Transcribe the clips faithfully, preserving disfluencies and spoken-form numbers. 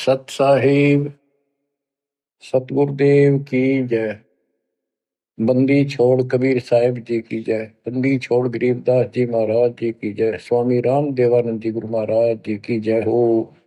सत साहिब सतगुरुदेव की जय। बंदी छोड़ कबीर साहिब जी की जय। बंदी छोड़ गरीबदास जी महाराज जी की जय। स्वामी राम देवानंद जी गुरु महाराज जी की जय हो।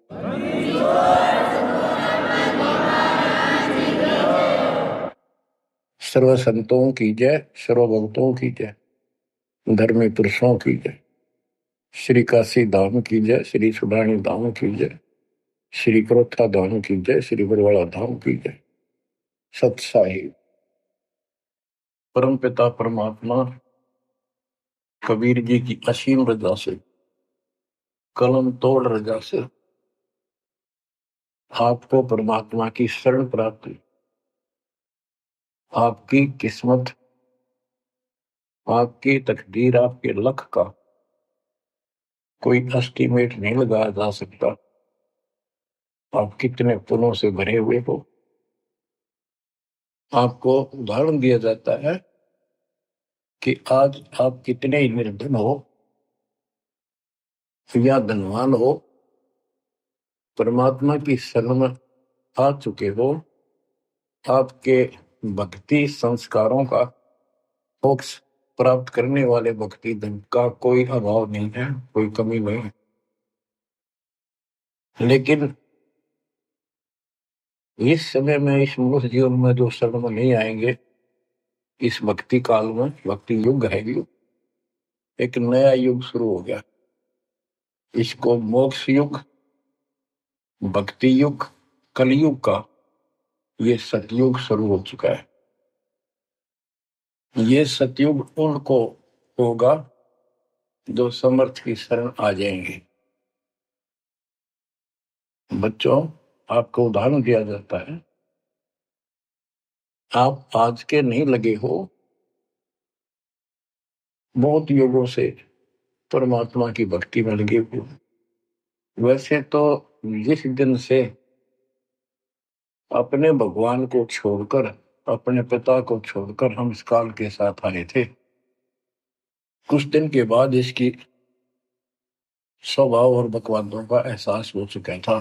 सर्व संतों की जय, सर्व भक्तों की जय, धर्मी पुरुषों की जय। श्री काशी धाम की जय, श्री सुडानी धाम की जय, श्री क्रोथा धाम की जय, श्री बरवाड़ा धाम की जय। सत साहिब परम पिता परमात्मा कबीर जी की असीम रजा से, कलम तोड़ रजा से आपको परमात्मा की शरण प्राप्ति, आपकी किस्मत, आपकी तकदीर, आपके लक का कोई एस्टीमेट नहीं लगाया जा सकता। आप कितने पुण्यों से भरे हुए हो। आपको उदाहरण दिया जाता है कि आज आप कितने ही निर्धन हो या धनवान हो, परमात्मा की शरण में आ चुके हो। आपके भक्ति संस्कारों का, मोक्ष प्राप्त करने वाले भक्ति धन का कोई अभाव नहीं है, कोई कमी नहीं है। लेकिन इस समय में, इस मनुष्य जीवन में जो शरण में नहीं आएंगे, इस भक्ति काल में, भक्ति युग है, युग एक नया युग शुरू हो गया। इसको मोक्ष युग, भक्ति युग, कलयुग का ये सतयुग शुरू हो चुका है। ये सतयुग उनको होगा जो समर्थ की शरण आ जाएंगे। बच्चों, आपको उदाहरण दिया जाता है, आप आज के नहीं लगे हो, बहुत युगों से परमात्मा की भक्ति में लगे हुए। वैसे तो जिस दिन से अपने भगवान को छोड़कर, अपने पिता को छोड़कर हम इस काल के साथ आए थे, कुछ दिन के बाद इसकी स्वभाव और बकवादों का एहसास हो चुका था।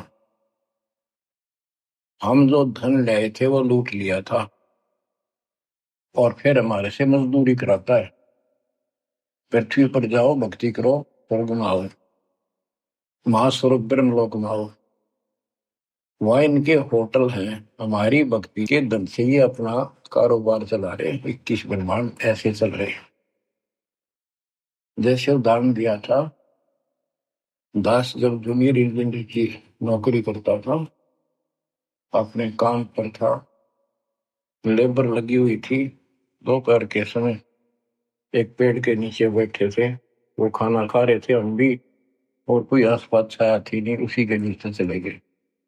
हम जो धन लाए थे वो लूट लिया था और फिर हमारे से मजदूरी कराता है। पृथ्वी पर जाओ, भक्ति करो, स्वर्ग में आओ, महास्वर्ग ब्रह्मलोक में आओ। वह इनके होटल हैं। हमारी भक्ति के धन से ही अपना कारोबार चला रहे हैं। इक्कीस ब्रह्मांड ऐसे चल रहे हैं। जैसे उदाहरण दिया था, दास जब जूनियर इंजीनियर की नौकरी करता था, अपने काम पर था, लेबर लगी हुई थी, दोपहर के समय एक पेड़ के नीचे बैठे थे, वो खाना खा रहे थे, हम भी, और कोई आसपास छाया थी नहीं, उसी के नीचे चले गए।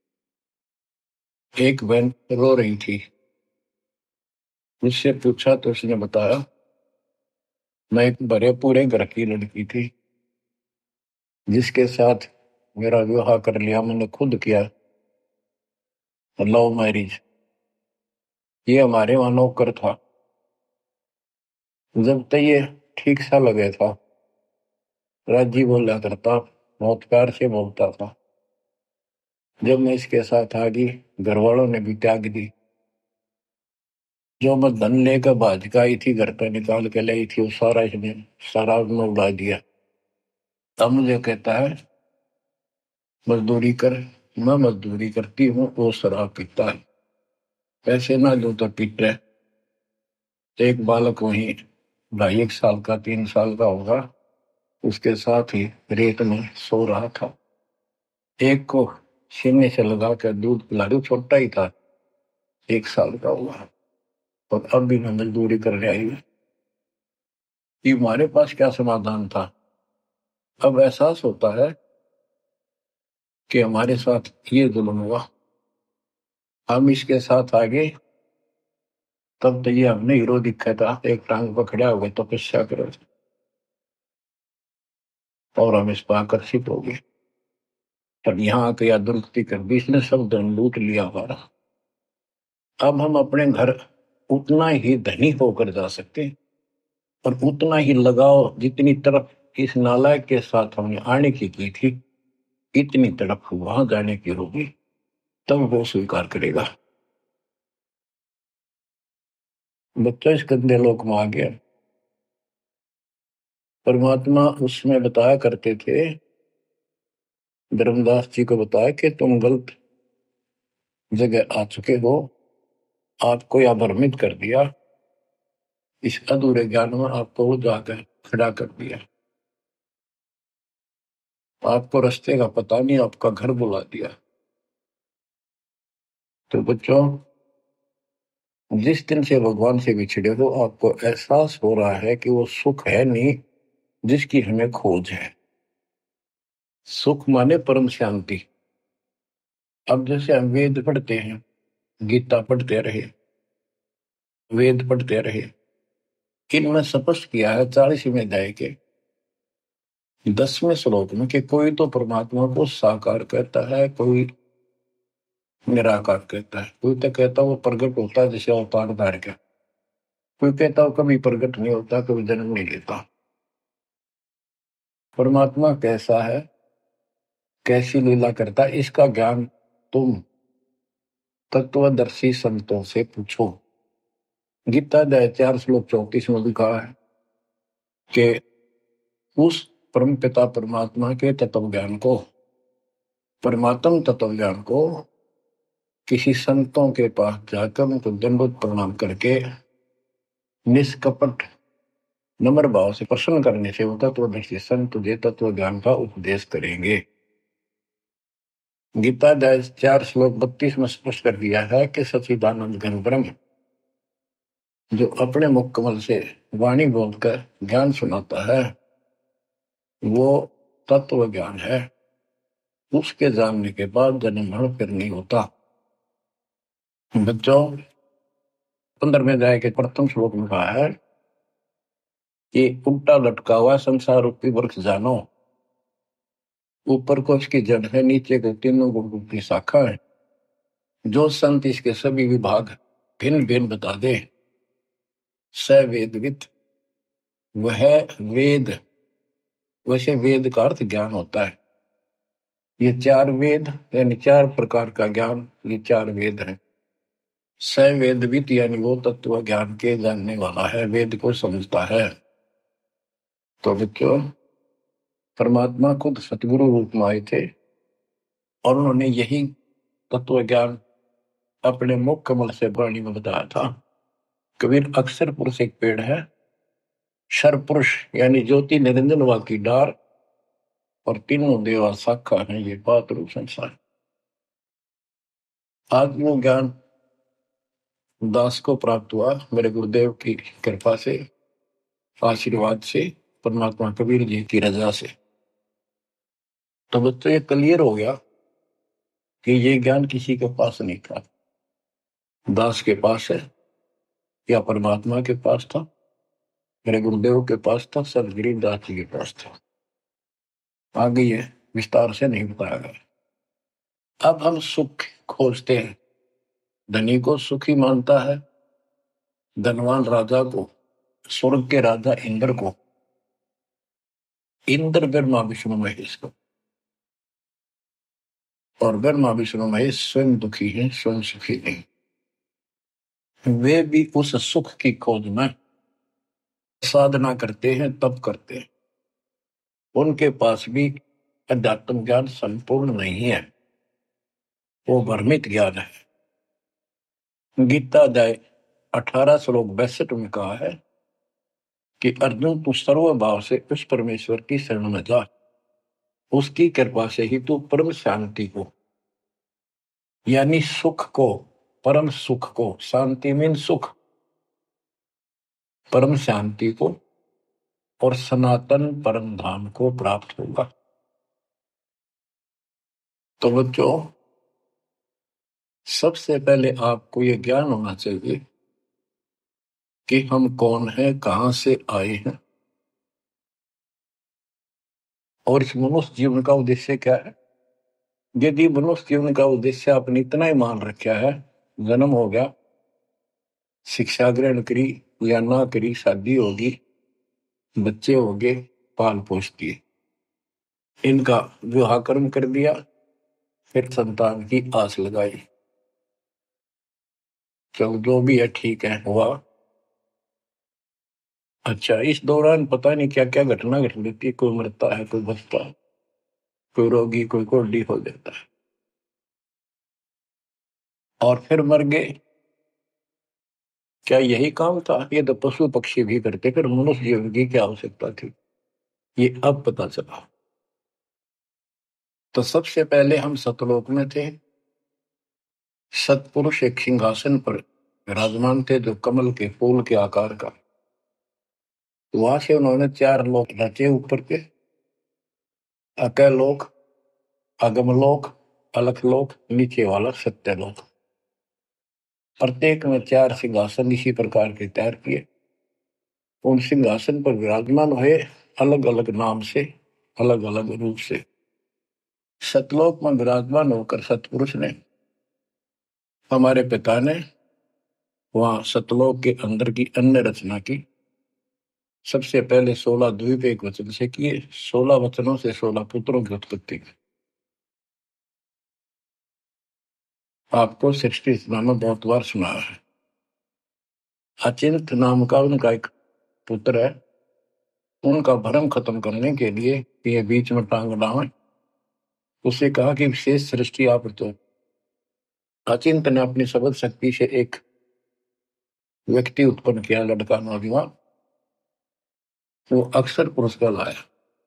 एक बहन रो रही थी, मुझसे पूछा तो उसने बताया, मैं एक बड़े पूरे घर की लड़की थी जिसके साथ मेरा विवाह कर लिया, मैंने खुद किया, लव मैरिज। ये हमारे वहां नौकर था। जब तक ये ठीक सा लगे था, राजी बोला करता, बहुत प्यार से बोलता था। जब मैं इसके साथ आ गई, घर वालों ने भी त्याग दी। जो मैं धन लेकर भाज का आई थी, घर पे निकाल के लाई थी, वो सारा इसने शराब में उड़ा दिया। तब मुझे कहता है, मजदूरी कर। मैं मजदूरी करती हूँ, वो शराब पीता है। पैसे ना दो तो पीट रहे। एक बालक वहीं ढाई एक साल का, तीन साल का होगा, उसके साथ ही रेत में सो रहा था। एक को सीने से लगा कर दूध पिला दो, छोटा ही था, एक साल का हुआ, और अब भी मैं मजदूरी करने आई हूँ। कि हमारे पास क्या समाधान था। अब एहसास होता है कि हमारे साथ ये जुल्म हुआ, हम इसके साथ आगे। तब तो ये हमने हीरो दिखा था, एक टांग पकड़ा हुआ तपस्या तो करो, और हम इस पर आकर्षित हो गए। अब यहाँ आके या दुरुक्ति कर दी, इसने सब धन लूट लिया हमारा। अब हम अपने घर उतना ही धनी होकर जा सकते हैं, और उतना ही लगाव जितनी तरफ इस नालायक के साथ हमने आने की की थी, इतनी तरफ वहां जाने की होगी। तब वो स्वीकार करेगा। बच्चा इस गंदे लोक में आ गया। परमात्मा उसमें बताया करते थे, धर्मदास जी को बताया कि तुम गलत जगह आ चुके हो, आपको यह भ्रमित कर दिया, इस अधूरे ज्ञान में आपको वो जाकर खड़ा कर दिया, आपको रास्ते का पता नहीं, आपका घर बुला दिया। तो बच्चों, जिस दिन से भगवान से बिछड़े हो, आपको एहसास हो रहा है कि वो सुख है नहीं जिसकी हमें खोज है। सुख माने परम शांति। अब जैसे हम वेद पढ़ते हैं, गीता पढ़ते रहे, वेद पढ़ते रहे, इनमें स्पष्ट किया है चालीसवें अध्याय के दसवें श्लोक में कि कोई तो परमात्मा को साकार कहता है, कोई निराकार कहता है, कोई तो कहता वो प्रकट होता है जैसे अवतार धार का, कोई कहता वो कभी प्रकट नहीं होता, कभी जन्म नहीं लेता। परमात्मा कैसा है, कैसी लीला करता है, इसका ज्ञान तुम तत्वदर्शी संतों से पूछो। गीता अध्याय चार श्लोक चौतीस में लिखा है कि उस परम पिता परमात्मा के तत्व ज्ञान को, परमात्म तत्व ज्ञान को किसी संतों के पास जाकर उनको दंडवत प्रणाम करके निष्कपट नम्र भाव से प्रसन्न करने से वो तत्वदर्शी संत तुझे तत्व ज्ञान का उपदेश करेंगे। गीता अध्याय चार श्लोक बत्तीस में स्पष्ट कर दिया है कि सच्चिदानंद घन ब्रह्म जो अपने मुख कमल से वाणी बोलकर ज्ञान सुनाता है, वो तत्व ज्ञान है। उसके जानने के बाद जन्म मरण फिर नहीं होता। बच्चों, पंद्रहवें अध्याय के प्रथम श्लोक में कहा है कि उल्टा लटका हुआ संसार रूपी वृक्ष जानो, ऊपर को इसकी जड़ है, नीचे को तीनों गुण की शाखा है। जो संत इसके सभी विभाग भिन्न भिन्न बता दे, स वेदविद, वह वेद। वैसे वेद का अर्थ ज्ञान होता है। ये चार वेद यानी चार प्रकार का ज्ञान, ये चार वेद है। स वेदविद यानी वो तत्व ज्ञान के जानने वाला है, वेद को समझता है। तो बच्चों, परमात्मा खुद सतगुरु रूप में आए थे और उन्होंने यही तत्व ज्ञान अपने मुख कमल से वाणी में बताया था। कबीर अक्षर पुरुष एक पेड़ है, शर पुरुष यानी ज्योति निरंजन वा की डार, और तीनों देवा शाखा है, ये बात रूप संसार। आज वो ज्ञान दास को प्राप्त हुआ मेरे गुरुदेव की कृपा से, आशीर्वाद से, परमात्मा कबीर जी की रजा से। तो बच्चों, ये क्लियर हो गया कि ये ज्ञान किसी के पास नहीं था, दास के पास है या परमात्मा के पास था, मेरे गुरुदेव के पास था, सदगिरी दास जी के पास था। आगे ये विस्तार से नहीं बताया गया। अब हम सुख खोजते हैं, धनी को सुखी मानता है, धनवान राजा को, स्वर्ग के राजा इंद्र को, इंद्र ब्रह्मा विष्णु महेश को, और ब्रह्मा विष्णु महेश स्वयं दुखी है, स्वयं सुखी नहीं। वे भी उस सुख की खोज में साधना करते हैं, तप करते हैं। उनके पास भी अध्यात्म ज्ञान संपूर्ण नहीं है, वो भ्रमित ज्ञान है। गीता अध्याय अठारह श्लोक बैसठ में कहा है कि अर्जुन, तू सर्व भाव से उस परमेश्वर की शरण में जा, उसकी कृपा से ही तू परम शांति को यानी सुख को, परम सुख को, शांति मीन सुख, परम शांति को और सनातन परम धाम को प्राप्त होगा। तो बच्चों, सबसे पहले आपको यह ज्ञान होना चाहिए कि हम कौन हैं, कहां से आए हैं, और इस मनुष्य जीवन का उद्देश्य क्या है। यदि मनुष्य जीवन का उद्देश्य आपने इतना ही मान रखा है, जन्म हो गया, शिक्षा ग्रहण करी या ना करी, शादी होगी, बच्चे हो गए, पाल पोष दिए, इनका विवाह कर्म कर दिया, फिर संतान की आस लगाई, चलो जो भी है ठीक है, हुआ। अच्छा, इस दौरान पता नहीं क्या क्या घटना घट जाती है, कोई मरता है, कोई बचता है, कोई रोगी, कोई कोढ़ी हो जाता है, और फिर मर गए। क्या यही काम था? ये तो पशु पक्षी भी करते, फिर मनुष्य जीवन की क्या आवश्यकता थी? ये अब पता चला। तो सबसे पहले हम सतलोक में थे। सतपुरुष एक सिंहासन पर विराजमान थे, जो कमल के फूल के आकार का। वहां से उन्होंने चार लोक रचे ऊपर के: अकलोक, अगमलोक, अलखलोक, नीचे वाला सत्यलोक। प्रत्येक में चार सिंहासन इसी प्रकार के तैयार किए। उन सिंहासन पर विराजमान हुए, अलग अलग नाम से, अलग अलग रूप से। सतलोक में विराजमान होकर सतपुरुष ने, हमारे पिता ने, वहां सतलोक के अंदर की अन्य रचना की। सबसे पहले सोलह द्वीप एक वचन से किए, सोलह वचनों से सोलह पुत्रों की उत्पत्ति की। आपको सृष्टि रचना में बहुत बार सुना है। अचिंत नाम का उनका एक पुत्र है। उनका भ्रम खत्म करने के लिए ये बीच में टांग डावे, उसे कहा कि विशेष सृष्टि आप तो। अचिंत ने अपनी शब्द शक्ति से एक व्यक्ति उत्पन्न किया, लड़का नौजवान। वो अक्षर पुरुष का लाया।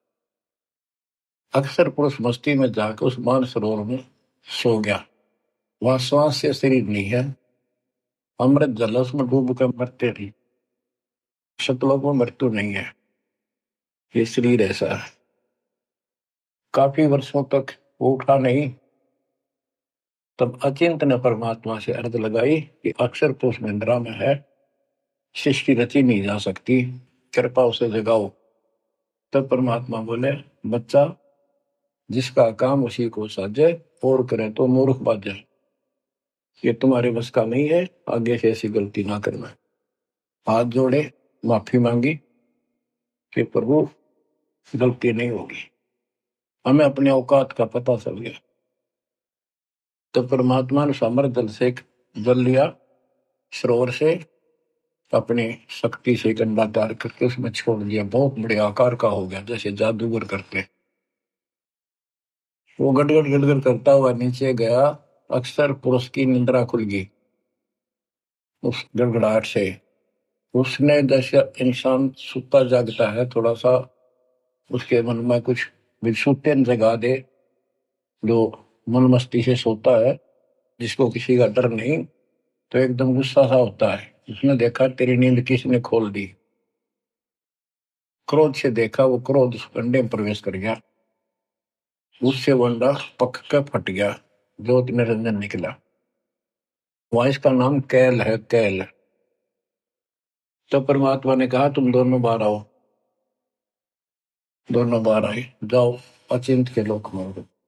अक्षर पुरुष मस्ती में जाकर उस मानसरोवर में सो गया। वहां श्वास से शरीर नहीं है, अमृत जल उसमें डूब कर मरते थी। शतलोक में मृत्यु नहीं है, ये शरीर ऐसा है। काफी वर्षों तक वो उठा नहीं। तब अचिंत ने परमात्मा से अर्ज लगाई कि अक्षर पुरुष निंद्रा में है, सृष्टि रची नहीं जा सकती, कृपा उसे जगाओ। तब परमात्मा बोले, बच्चा, जिसका काम उसी को साजे, और करे तो मूर्ख बाजे। ये तुम्हारे बस का नहीं है, आगे से ऐसी गलती ना करना। हाथ जोड़े, माफी मांगी कि प्रभु गलती नहीं होगी, हमें अपने औकात का पता चल गया। तो परमात्मा ने समर जल से जल लिया, सरोवर से, अपनी शक्ति से गंडा तैयार करके उसमें छोड़ दिया। बहुत बड़े आकार का हो गया, जैसे जादूगर करते। वो गड़गड़ गड़गड़ करता हुआ नीचे गया। अक्सर पुरुष की निंद्रा खुल गई उस गड़गड़ाहट से। उसने, जैसे इंसान सुता जागता है, थोड़ा सा उसके मन में कुछ विक्षुप्तन जगा दे, जो मन मस्ती से सोता है, जिसको किसी का डर नहीं, तो एकदम गुस्सा सा होता है। उसने देखा तेरी नींद किसने खोल दी। क्रोध से देखा, वो क्रोध उस अंडे में प्रवेश कर गया। उससे वो अंडा पक कर फट गया, ज्योति निरंजन निकला। वहां इसका नाम कैल है, कैल। तो परमात्मा ने कहा, तुम दोनों बाहर आओ। दोनों बाहर आए, जाओ अचिंत के लोक में।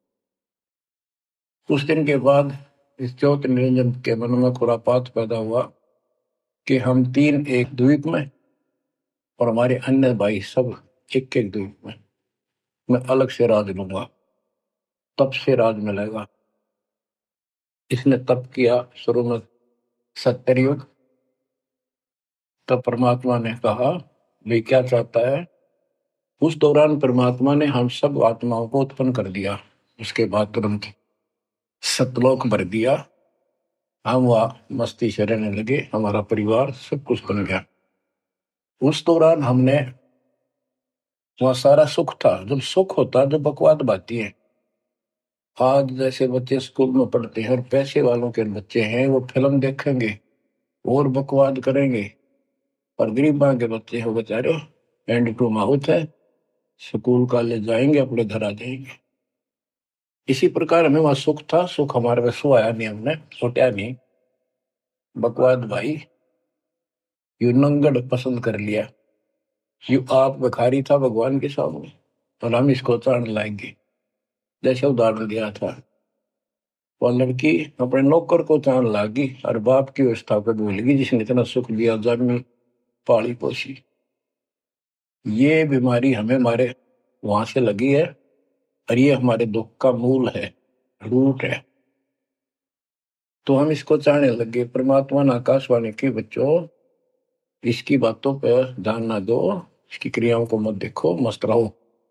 कुछ दिन के बाद इस ज्योति निरंजन के मन में खुरापात पैदा हुआ कि हम तीन एक द्वीप में, और हमारे अन्य भाई सब एक एक द्वीप में। मैं अलग से राज लूंगा, तप से राज मिलेगा। इसने तप किया शुरू में, सत्तर युग। तब परमात्मा ने कहा, भाई क्या चाहता है? उस दौरान परमात्मा ने हम सब आत्माओं को उत्पन्न कर दिया। उसके बाद तुरंत सतलोक भर दिया। हम वहां मस्ती से रहने लगे, हमारा परिवार सब कुछ बन गया। उस दौरान हमने, वहां सारा सुख था। जब सुख होता है, जब बकवाद बाती है। आज जैसे बच्चे स्कूल में पढ़ते हैं और पैसे वालों के बच्चे हैं, वो फिल्म देखेंगे और बकवाद करेंगे, और गरीबा के बच्चे हैं, बेचारे एंड टू माउथ है, स्कूल कॉलेज जाएंगे, अपने घर आ जाएंगे। इसी प्रकार हमें वहां सुख था। सुख हमारे में सो आया नहीं, हमने सोटा नहीं। बकवाद भाई, यू नंगड़ पसंद कर लिया। यू आप भिखारी था भगवान के सामने, और हम इसको चाण लाएंगे। जैसे उदाहरण दिया था, वो लड़की अपने नौकर को चाण लागी और बाप की व्यवस्था को भूल गई, जिसने इतना सुख दिया, जन्मी पाली पोसी। ये बीमारी हमें हमारे वहां से लगी है, और ये हमारे दुख का मूल है, रूट है। तो हम इसको चाहने लगे। परमात्मा ने आकाशवाणी की, बच्चों इसकी बातों पर ध्यान ना दो, इसकी क्रियाओं को मत देखो, मस्त रहो,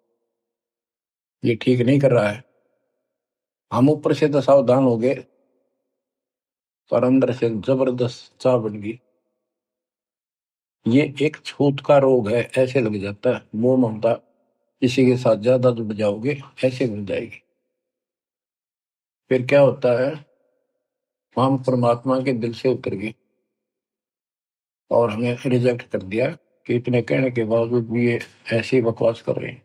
ये ठीक नहीं कर रहा है। हम ऊपर से तो सावधान हो गए, पर अंदर से जबरदस्त चाह बन गई। ये एक छूत का रोग है, ऐसे लग जाता है। मोह ममता किसी के साथ ज्यादा जुड़ जाओगे, ऐसे मिल जाएगी। फिर क्या होता है, हम परमात्मा के दिल से उतर गए और हमें रिजेक्ट कर दिया कि इतने कहने के बावजूद भी ये ऐसी बकवास कर रहे हैं।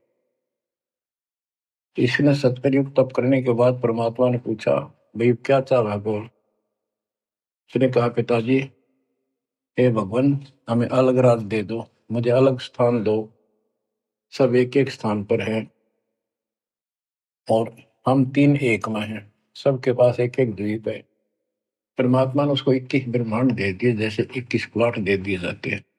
इसने सत्कर्युग तप करने के बाद परमात्मा ने पूछा, भाई क्या चाह रहा है, बोल। उसने कहा, पिताजी हे भगवान, हमें अलग राज दे दो, मुझे अलग स्थान दो, सब एक एक स्थान पर हैं और हम तीन एक में हैं, सबके पास एक एक द्वीप है। परमात्मा ने उसको इक्कीस ब्रह्मांड दे दिए, जैसे इक्कीस प्लॉट दे दिए जाते हैं।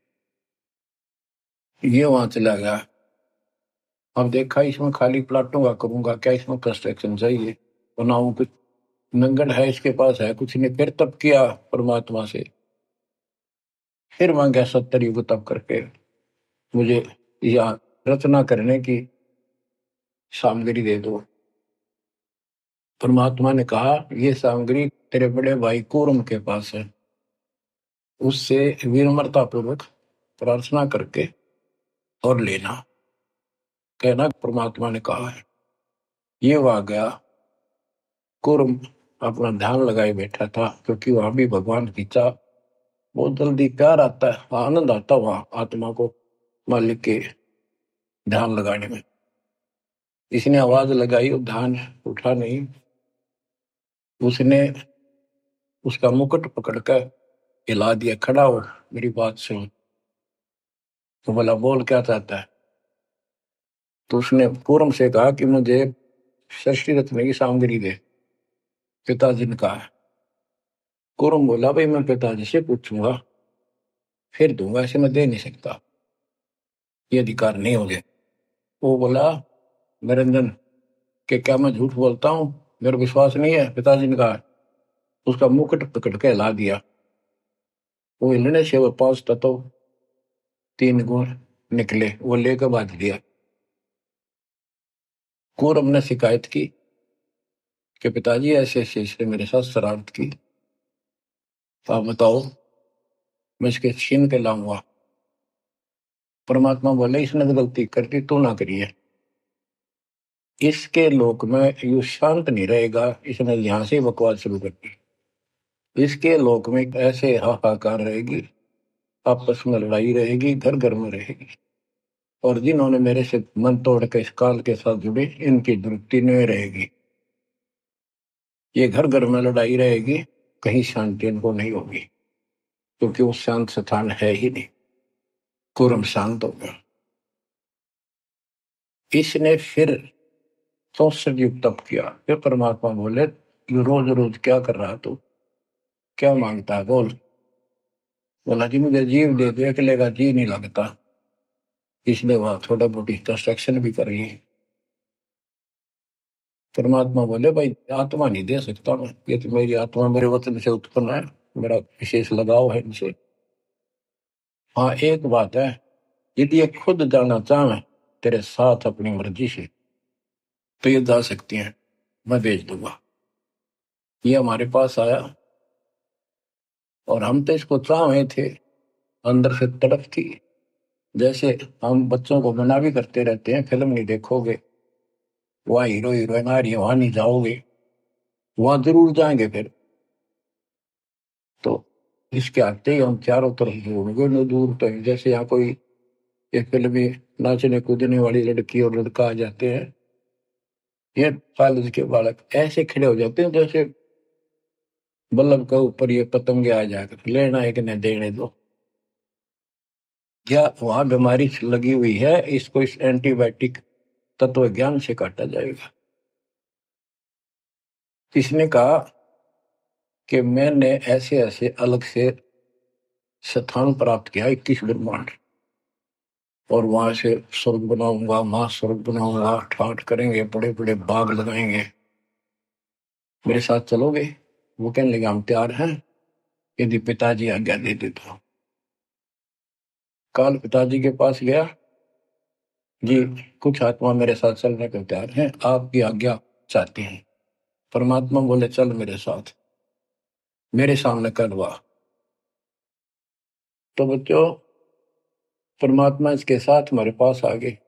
ये वहां चला गया। अब देखा, इसमें खाली प्लाटों का करूंगा क्या, इसमें कंस्ट्रक्शन चाहिए, बनाऊं कुछ। नंगन है इसके पास, है कुछ नहीं। फिर तब किया परमात्मा से, फिर मांगा सत्तर युग तब करके मुझे यहाँ रचना करने की सामग्री दे दो। परमात्मा ने कहा, ये सामग्री तेरे बड़े भाई कूर्म के पास है, उससे विनम्रता पूर्वक प्रार्थना करके और लेना, कहना परमात्मा ने कहा है। ये वहां गया, कूर्म अपना ध्यान लगाए बैठा था, क्योंकि वहां भी भगवान की चाह, बहुत जल्दी प्यार आता है, आनंद आता है वहां आत्मा को मालिक के ध्यान लगाने में। इसने आवाज लगाई और ध्यान उठा नहीं। उसने उसका मुकुट पकड़कर हिला दिया, खड़ा हो, मेरी बात सुन। तो बोला, बोल क्या चाहता है। तो उसने पूर्व से कहा कि मुझे षष्ठी रत्न की सामग्री दे, पिताजी ने कहा। कुरम बोला, भाई मैं पिताजी से पूछूंगा फिर दूंगा, ऐसे मैं दे नहीं सकता, ये अधिकार नहीं हो गया। वो बोला, निरंजन के क्या मैं झूठ बोलता हूँ, मेरा विश्वास नहीं है, पिताजी ने कहा। उसका मुकुट पकड़ के हिला दिया। वो हिलने से वो पांच तत्व तीन गुण निकले, वो लेकर बांध दिया। कुरम ने शिकायत की कि पिताजी ऐसे ऐसे इसने मेरे साथ शरारत की, तो आप बताओ मैं इसके छीन के लाऊंगा। परमात्मा बोले, इसने तो गलती कर दी, तू ना करिए। इसके लोक में यू शांत नहीं रहेगा, इसने यहां से बकवास शुरू कर दी। इसके लोक में ऐसे हाहाकार रहेगी, आपस में लड़ाई रहेगी, घर घर में रहेगी। और जिन्होंने मेरे से मन तोड़ के इस काल के साथ जुड़े, इनकी दुरुक्ति नहीं रहेगी। ये घर घर में लड़ाई रहेगी, कहीं शांति इनको नहीं होगी, क्योंकि वो शांत स्थान है ही नहीं। कुरम शांत हो गया। इसने फिर चौसठ युग तप किया। फिर परमात्मा बोले, यू रोज रोज क्या कर रहा तू, क्या मांगता है, बोल। बोला, जी मुझे जीव दे दो, अकेले का जी नहीं लगता, इसलिए वहां थोड़ा मोटी कंस्ट्रक्शन भी कर रही है। परमात्मा बोले, भाई आत्मा नहीं दे सकता मैं, ये तो मेरी आत्मा मेरे वतन से उत्पन्न है, मेरा विशेष लगाव है इनसे। हाँ एक बात है, यदि ये खुद जाना चाहे तेरे साथ अपनी मर्जी से, तो ये जा सकती हैं, मैं भेज दूंगा। ये हमारे पास आया और हम तो इसको चाह रहे थे, अंदर से तड़प थी। जैसे हम बच्चों को मना भी करते रहते हैं, फिल्म नहीं देखोगे, वहाँ हीरो हीरोइन आ रही है, वहां नहीं जाओगे, वहां जरूर जाएंगे। फिर तो इसके आते ही हम चारों तरफ ढूंढोगे न, दूर तो जैसे यहाँ कोई एक फिल्म में नाचने कूदने वाली लड़की और लड़का आ जाते हैं, ये कॉलेज के बालक ऐसे खड़े हो जाते हैं जैसे बल्लभ के ऊपर ये पतंगे आ जाकर, लेना एक न देने दो। क्या वहां बीमारी लगी हुई है, इसको इस एंटीबायोटिक तत्व ज्ञान से काटा जाएगा। इसने कहा कि मैंने ऐसे ऐसे अलग से स्थान प्राप्त किया, इक्कीस ब्रह्मांड, और वहां से स्वर्ग बनाऊंगा, मां स्वर्ग बनाऊंगा, ठाठ करेंगे, बड़े बड़े बाग लगाएंगे, मेरे साथ चलोगे। वो कहने लगे हम तैयार हैं यदि पिताजी आज्ञा दे दे तो। काल पिताजी के पास गया, जी कुछ आत्मा मेरे साथ चलने को तैयार हैं, आपकी आज्ञा चाहती हैं। परमात्मा बोले चल मेरे साथ, मेरे सामने करवा। तो बच्चों परमात्मा इसके साथ हमारे पास आ गए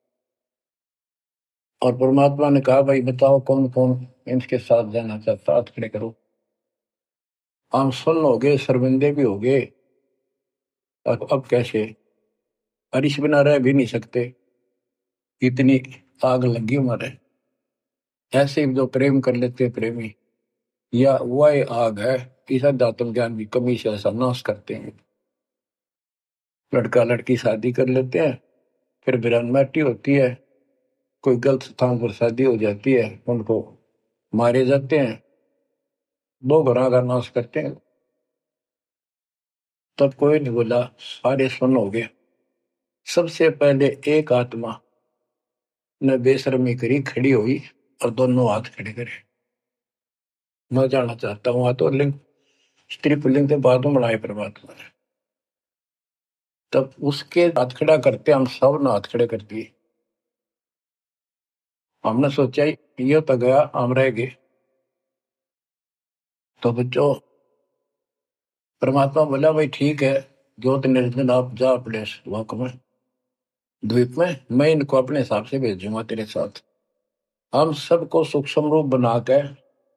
और परमात्मा ने कहा भाई बताओ कौन कौन इनके साथ जाना चाहता, हाथ खड़े करो। हम सुन हो गए, शर्मिंदे भी हो गए, अब अब कैसे, अरिश बिना रह भी नहीं सकते, इतनी आग लगी हमारे। ऐसे जो प्रेम कर लेते प्रेमी, या वह आग है कि अध्यात्म ज्ञान की कमी से ऐसा नाश करते हैं। लड़का लड़की शादी कर लेते हैं, फिर विरानमाटी होती है, कोई गलत स्थान पर शादी हो जाती है, उनको मारे जाते हैं, दो घरों का नाश करते हैं। तब कोई नहीं बोला, सारे सुन हो गए। सबसे पहले एक आत्मा ने बेशर्मी करी, खड़ी हुई और दोनों हाथ खड़े करे। मैं जानना चाहता हूं, तो लिंग स्त्री पुल्लिंग के बाद में बनाए परमात्मा ने। तब उसके हाथ खड़ा करते हम सब ने हाथ खड़े कर दिए। हमने सोचा ये तो गया, हम रह गए। तो बच्चों परमात्मा बोला भाई ठीक है, ज्योत निर्जन आप जा अपने लोक में द्वीप में, मैं इनको अपने हिसाब से भेजूंगा तेरे साथ। हम सबको सूक्ष्म रूप बनाकर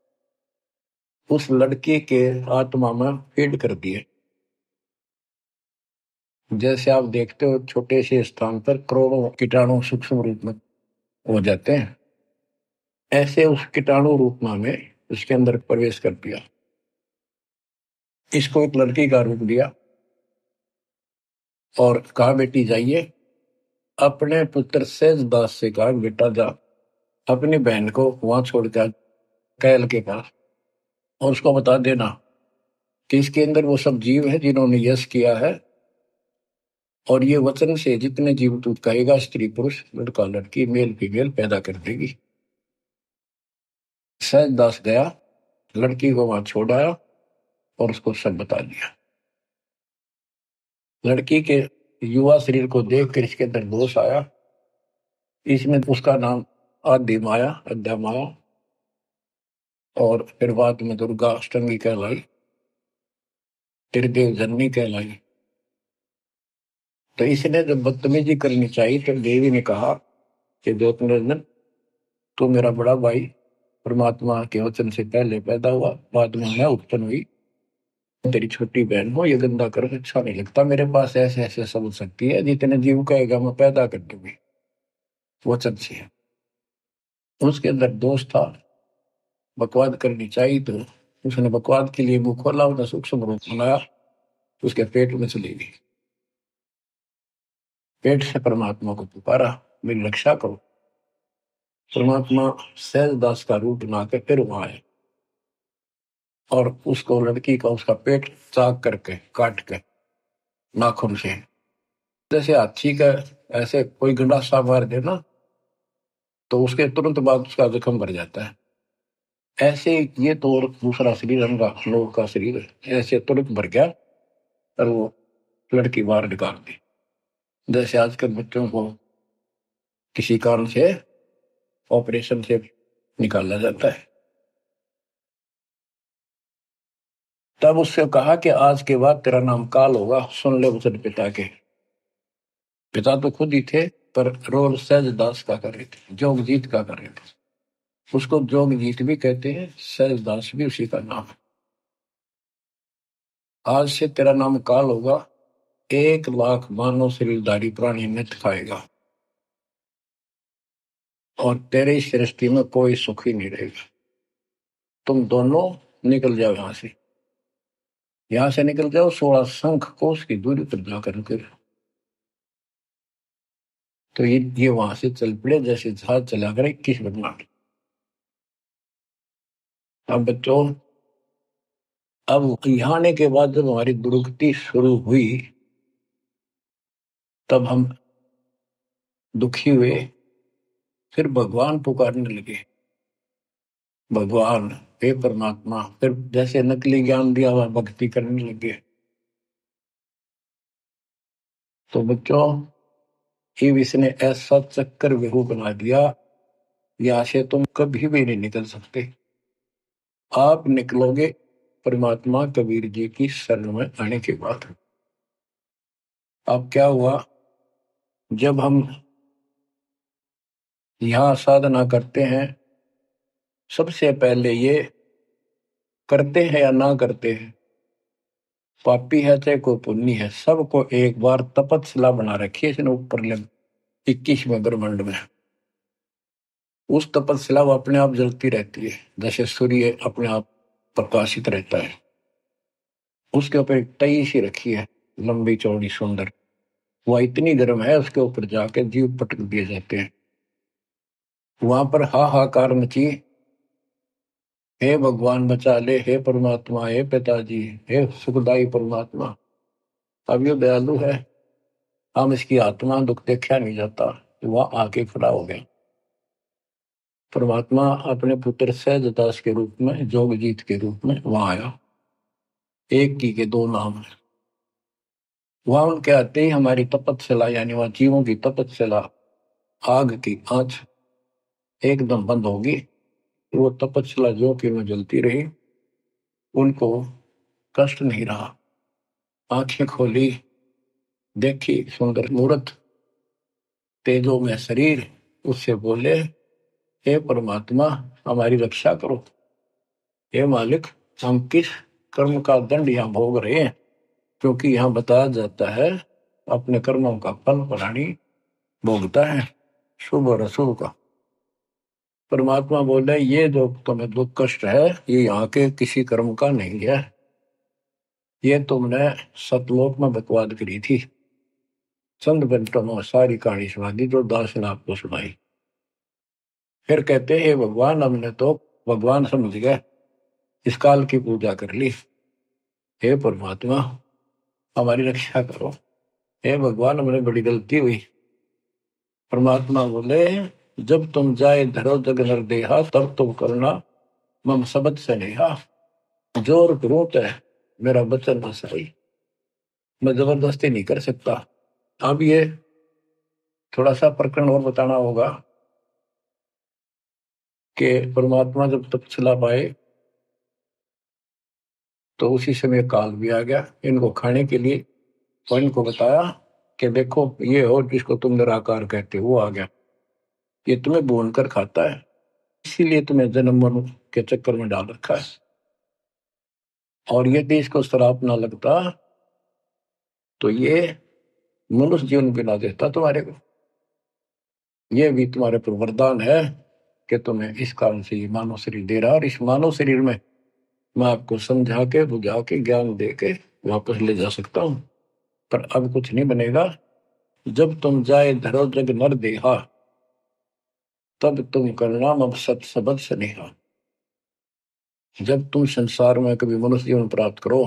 उस लड़की के आत्मा में फीड कर दिए। जैसे आप देखते हो छोटे से स्थान पर करोड़ों कीटाणु सूक्ष्म रूप में हो जाते हैं, ऐसे उस कीटाणु रूप में हमें उसके अंदर प्रवेश कर दिया। इसको एक लड़की का रूप दिया और कहा बेटी जाइए, अपने पुत्र सेज दास से कहा बेटा जा अपनी बहन को वहां छोड़कर कैल के पास, और उसको बता देना कि इसके अंदर वो सब जीव है जिन्होंने यश किया है, और ये वचन से जितने जीव तू कहेगा स्त्री पुरुष लड़का लड़की मेल फीमेल पैदा कर देगी। सहज दास गया, लड़की को वहां छोड़ आया और उसको सब बता दिया। लड़की के युवा शरीर को देखकर इसके अंदर दोष आया, इसमें उसका नाम आदि माया अद्या माया और फिर बाद में दुर्गा अष्टमी कहलाई, त्रिदेव जननी कहलाई। तो इसने जब बदतमीजी करनी चाहिए तो देवी ने कहा कि ज्योतिर्नंदन तू मेरा बड़ा भाई परमात्मा के वचन से पहले पैदा हुआ, बाद में मैं उत्पन्न हुई, तेरी छोटी बहन हो, ये गंदा कर अच्छा नहीं लगता मेरे पास, ऐसे ऐसे समझ सकती है, जितने जीव कहेगा मैं पैदा कर दूंगी वचन से। उसके अंदर दोष था, बकवाद करनी चाहिए तो उसने बकवाद के लिए मुंह खोला, उसने सूक्ष्म रूप बनाया, उसके पेट में चली गई। पेट से परमात्मा को पुकारा मेरी रक्षा करो। परमात्मा सहजदास का रूप बनाकर फिर वहां आए और उसको लड़की का उसका पेट चाक करके काट के नाखून से, जैसे हाथी का ऐसे कोई गंडासा मार दे ना तो उसके तुरंत बाद उसका जख्म भर जाता है, ऐसे ये तो और दूसरा शरीर हमारा लोग का शरीर ऐसे तुरंत भर गया और वो लड़की बाहर निकाल दी। जैसे आजकल बच्चों को किसी कारण से ऑपरेशन से निकाला जाता है। तब उससे कहा कि आज के बाद तेरा नाम काल होगा, सुन ले वचन पिता के। पिता तो खुद ही थे पर रोल सहजदास का कर रहे थे, जोगजीत का कर रहे थे। उसको जोगजीत भी कहते हैं, सहजदास भी उसी का नाम है। आज से तेरा नाम काल होगा, एक लाख मानव शरीरधारी प्राणी नित खाएगा और तेरे इस सृष्टि में कोई सुख ही नहीं रहेगा। तुम दोनों निकल जाओ यहां से, यहां से निकल जाओ, सोलह शंख कोस की दूरी पर जाकर कर। तो ये ये वहां से चल पड़े जैसे जहाज चला कर इक्कीस ब्रह्मांड। अब बच्चों अब यहाँ आने के बाद जब हमारी दुर्गति शुरू हुई तब हम दुखी हुए, फिर भगवान पुकारने लगे भगवान, हे परमात्मा। फिर जैसे नकली ज्ञान दिया हुआ भक्ति करने लगे। तो बच्चों, ये इसने ऐसा चक्कर व्यू बना दिया, यहाँ से तुम कभी भी नहीं निकल सकते। आप निकलोगे परमात्मा कबीर जी की शरण में आने के बाद। अब क्या हुआ, जब हम यहाँ साधना करते हैं, सबसे पहले ये करते हैं या ना करते हैं, पापी है चाहे कोई पुण्य है, सबको एक बार तपस्या बना रखी है इसने ऊपर ले इक्कीसवें ब्रह्मांड में। उस तपस्या वो अपने आप जलती रहती है, जैसे सूर्य अपने आप प्रकाशित रहता है। उसके ऊपर एक तई सी रखी है, लंबी चौड़ी सुंदर। वह इतनी गर्म है, उसके ऊपर जाके जीव पटक दिए जाते हैं। वहां पर हाहाकार मची, हे भगवान बचा ले, हे परमात्मा, हे पिताजी, हे सुखदाई परमात्मा। अब ये दयालु है, हम इसकी आत्मा दुख देखा नहीं जाता। वह आके खड़ा हो गया। परमात्मा अपने पुत्र सहजदास के रूप में, जोगजीत के रूप में वहां आया। एक की के दो नाम है। वहां उनके आते ही हमारी तपस्या, यानी वहां जीवों की तपस्या, आग की आंच एकदम बंद होगी। वो तपस्या जो कि में जलती रही, उनको कष्ट नहीं रहा। आंखें खोली, देखी सुंदर मूर्त, तेजो में शरीर। उससे बोले, हे परमात्मा हमारी रक्षा करो। हे मालिक, हम किस कर्म का दंड यहाँ भोग रहे हैं? क्योंकि यहाँ बताया जाता है अपने कर्मों का फल प्राणी भोगता है, शुभ और अशुभ का। परमात्मा बोले, ये जो तुम्हें दुख कष्ट है, ये यहाँ के किसी कर्म का नहीं है। ये तुमने सतलोक में बकवाद करी थी। चंद घंटों में सारी कहानी सुना दी जो दास ने आपको सुनाई। फिर कहते हैं, भगवान हमने तो भगवान समझ गए, इस काल की पूजा कर ली। हे परमात्मा हमारी रक्षा करो। हे भगवान हमने बड़ी गलती हुई। परमात्मा बोले, जब तुम जाए धरो जग नर देहा, तब तुम करना मम सबद से नेहा। जोर क्रोध है मेरा बचन न सही, मैं जबरदस्ती नहीं कर सकता। अब ये थोड़ा सा प्रकरण और बताना होगा कि परमात्मा जब तक चला पाए तो उसी समय काल भी आ गया इनको खाने के लिए। और इनको बताया कि देखो ये हो जिसको तुम निराकार कहते हो, वो आ गया, ये तुम्हें भून कर खाता है, इसीलिए तुम्हें जन्म मरण के चक्कर में डाल रखा है। और यदि इसको श्राप ना लगता तो ये मनुष्य जीवन भी ना देता तुम्हारे को। ये भी तुम्हारे पर वरदान है कि तुम्हें इस कारण से ये मानव शरीर दे रहा है, और इस मानव शरीर में मैं आपको समझा के बुझा के ज्ञान दे के वापस ले जा सकता हूं। पर अब कुछ नहीं बनेगा। जब तुम जाए धरो जग नर देहा, तब तुम करना मम सत सबद स्नेहा। जब तुम संसार में कभी मनुष्य जीवन प्राप्त करो,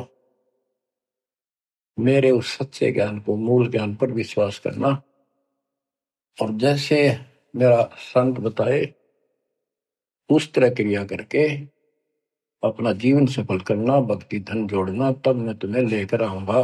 मेरे उस सच्चे ज्ञान को, मूल ज्ञान पर विश्वास करना, और जैसे मेरा संत बताए उस तरह क्रिया करके अपना जीवन सफल करना, भक्ति धन जोड़ना, तब मैं तुम्हें लेकर आऊंगा।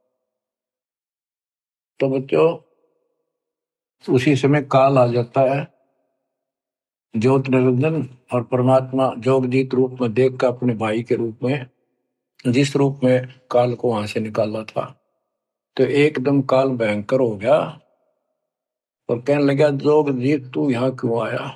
तो बच्चों, उसी समय काल आ जाता है। ज्योत निरंजन और परमात्मा जोगजीत रूप में देख कर अपने भाई के रूप में, जिस रूप में काल को वहां से निकाला था, तो एकदम काल भयंकर हो गया और कहने लगा, जोगजीत तू यहाँ क्यों आया?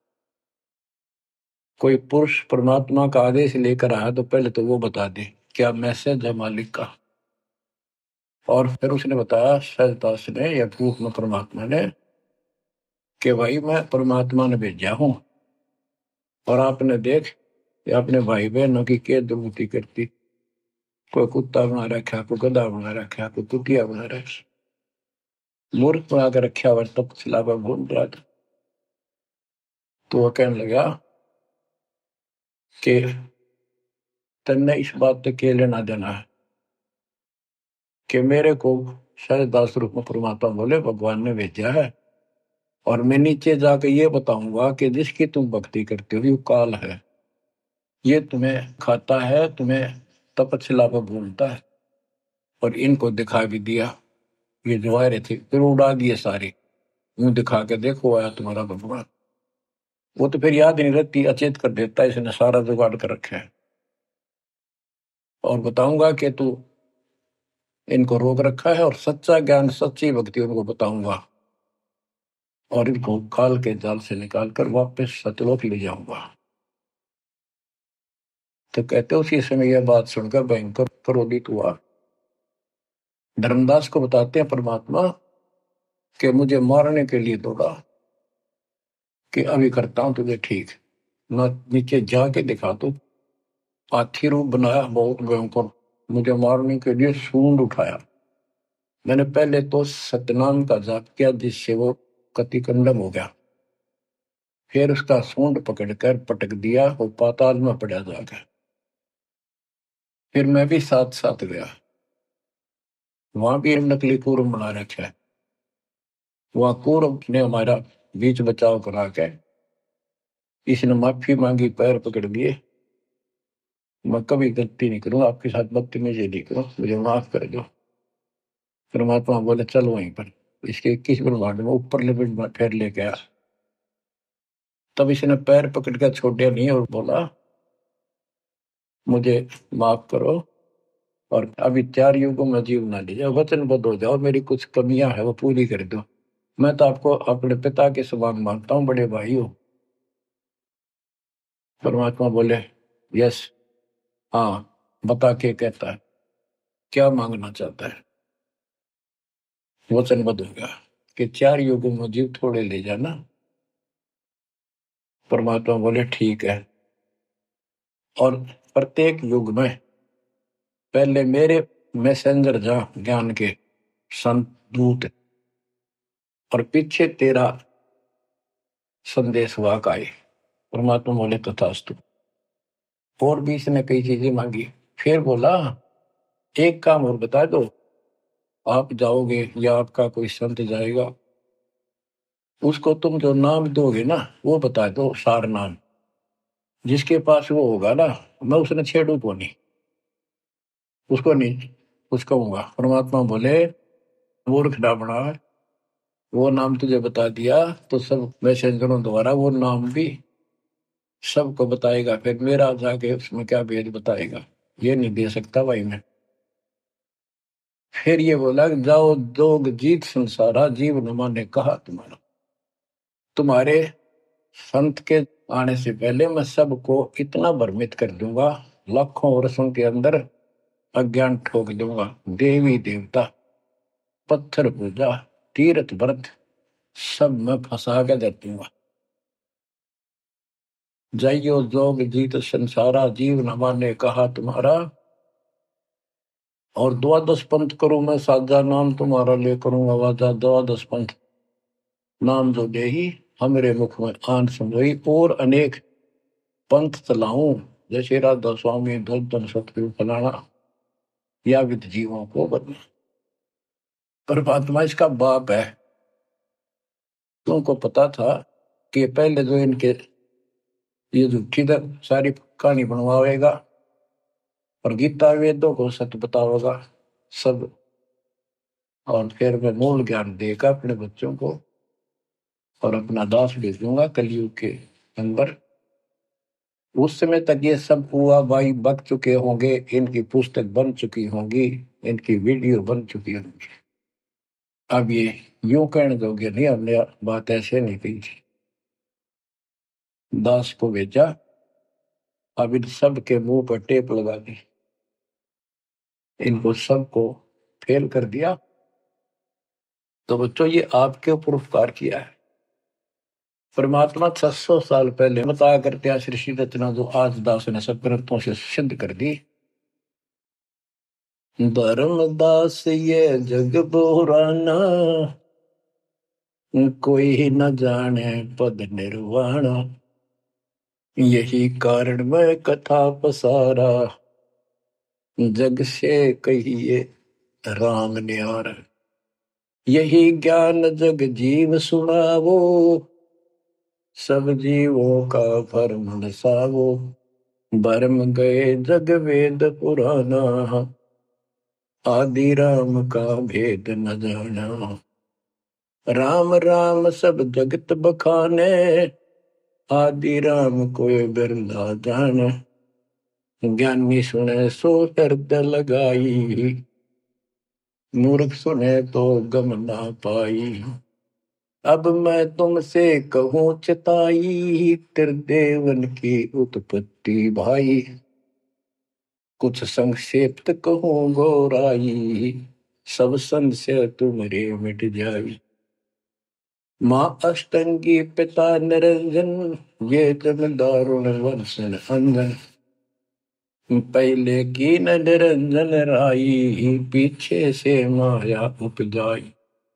कोई पुरुष परमात्मा का आदेश लेकर आया तो पहले तो वो बता दे क्या मैसेज है मालिक का। और फिर उसने बताया सहजदास ने या रूप में परमात्मा ने कि भाई मैं परमात्मा ने भेजा हूं, और आपने देख अपने भाई बहनों की क्या दुर्गति करती। कोई कुत्ता बना रखा, कोई गधा बना रखा, कोई कुतिया बना रखा, मूर्ख बना कर रखा हुआ, तब सिलावा घूम रहा था। तो वो कहने लगा कि तन्ने इस बात से क्या लेना देना है कि मेरे को सहजदास रूप में परमात्मा बोले भगवान ने भेजा है, और मैं नीचे जाकर ये बताऊंगा कि जिसकी तुम भक्ति करते हो वो काल है। ये तुम्हें खाता है, तुम्हें तपस्या पर भूलता है, और इनको दिखा भी दिया। ये जो आ रहे थे फिर उड़ा दिए सारे, यूं दिखा के देखो आया तुम्हारा भगवान। वो तो फिर याद नहीं रहती, अचेत कर देता है, इसने सारा जुगाड़ कर रखा है। और बताऊंगा कि तू इनको रोक रखा है, और सच्चा ज्ञान सच्ची भक्ति उनको बताऊंगा, और इनको काल के जाल से निकाल कर वापस सतलोक ले जाऊंगा। तो कहते उसी समय यह बात सुनकर भयंकर क्रोधित हुआ। धर्मदास को बताते हैं परमात्मा कि मुझे मारने के लिए दौड़ा, कि अभी करता हूं तुझे ठीक, न नीचे जाके दिखा तू। हाथी रूप बनाया बहुत भयंकर, मुझे मारने के लिए सूंड उठाया। मैंने पहले तो सतनाम का जाप किया, जिससे वो कतिकंडम हो गया। फिर उसका सूंड पकड़कर पटक दिया, वो पाताल में पड़ा जाकर। फिर मैं भी साथ साथ गया, वहां भी नकली कूर्म बना रखा है। वहां कूर्म ने हमारा बीच बचाव करा के इसने माफी मांगी, पैर पकड़ लिए, मैं कभी गलती नहीं करूं, आपके साथ बदतमीजी नहीं करूं, मुझे माफ कर दो। परमात्मा बोले चल वहीं पर इसके इक्कीस ब्रह्मांड में ऊपर लिमिट में फिर लेके आ। तब इसने पैर पकड़ कर छोड़े नहीं और बोला मुझे माफ करो, और अभी चार युगों में जीव ना लीजिए, वचनबद्ध हो जाओ, मेरी कुछ कमियां है वो पूरी कर दो। मैं तो आपको अपने पिता के समान मानता हूँ, बड़े भाई हो। परमात्मा बोले यस, हाँ बता के कहता है, क्या मांगना चाहता है। वचनबद्ध हो गया कि चार युगों में जीव थोड़े ले जाना। परमात्मा बोले ठीक है, और प्रत्येक युग में पहले मेरे मैसेंजर जा ज्ञान के संत दूत, और पीछे तेरा संदेश वाक आए। परमात्मा बोले तथास्तु। और भी इसने कई चीजें मांगी। फिर बोला एक काम और बता दो, आप जाओगे या आपका कोई संत जाएगा, उसको तुम जो नाम दोगे ना वो बता दो, सार नाम। जिसके पास वो होगा ना, मैं उसने छेड़ू को नहीं, उसको नहीं कुछ कहूंगा। परमात्मा बोले मूर्ख ना बना, वो नाम तुझे बता दिया तो सब मैसेंजरों द्वारा वो नाम भी सबको बताएगा, फिर मेरा जाके उसमें क्या भेद बताएगा, ये नहीं दे सकता भाई मैं। फिर ये बोला जाओ दोग जीत संसारा, जीव नमा ने कहा तुम्हारा। तुम्हारे संत के आने से पहले मैं सबको इतना भ्रमित कर दूंगा, लाखों वर्षों के अंदर अज्ञान ठोक दूंगा। देवी देवता, पत्थर पूजा, तीर्थ व्रत सब मैं फंसा के दे दूंगा। जाइयो जोग जीत संसारा, जीव न माने कहा तुम्हारा। और द्वादश पंथ करूं मैं साजा, नाम तुम्हारा ले करूं आवाजा। द्वादश पंथ नाम जो दे ही हमरे मुख में आन समझोई, और अनेक पंथ चलाऊं, जैसे राधा स्वामी धन सतगुरु फलाना, या विद जीवों को बदना। परमात्मा इसका बाप है। तुमको पता था कि पहले जो इनके ये झूठी सारी कहानी बनवाएगा, और गीता वेदों को सत्य बताओगा सब, और फिर मैं मूल ज्ञान देगा अपने बच्चों को, और अपना दास भेजूंगा कलयुग के अंदर। उस समय तक ये सब हुआ भाई बक चुके होंगे, इनकी पुस्तक बन चुकी होंगी, इनकी वीडियो बन चुकी होंगी। अब ये यूं कहने दोगे नहीं, हमने बात ऐसे नहीं कही थी। दास को भेजा, अब इन सब के मुंह पर टेप लगा दी, इनको सबको फेल कर दिया। तो बच्चों ये आपके ऊपर उपकार किया है। परमात्मा छह सौ साल पहले बताया करते सृष्टि रचना, जो आज दास ने सब ग्रंथों से सिद्ध कर दी। धर्मदास ये जग बोराना, कोई न जाने पद निर्वाणा। यही कारण मैं कथा पसारा, जग से कहिए राम न्यारा। यही ज्ञान जग जीव सुनावो, सब जीवों का भरम नसावो। भरम गए जग वेद पुराना, आदि राम का भेद न जाना। राम राम सब जगत बखाने, आदि राम कोई बिरला जाने। ज्ञानी सुने सो हृदय लगाई, मूर्ख सुने तो गम ना पाई। अब मैं तुमसे कहूँ चिताई, त्रिदेवन की उत्पत्ति भाई। कुछ संक्षेप्त कहूँ गौराई, सब संशय तुमरे मिट जाई। माँ अष्टंगी पिता निरंजन, ये जन दारुण वर्षण अंजन। पहले की न निरंजन राई, पीछे से माया उपजाई।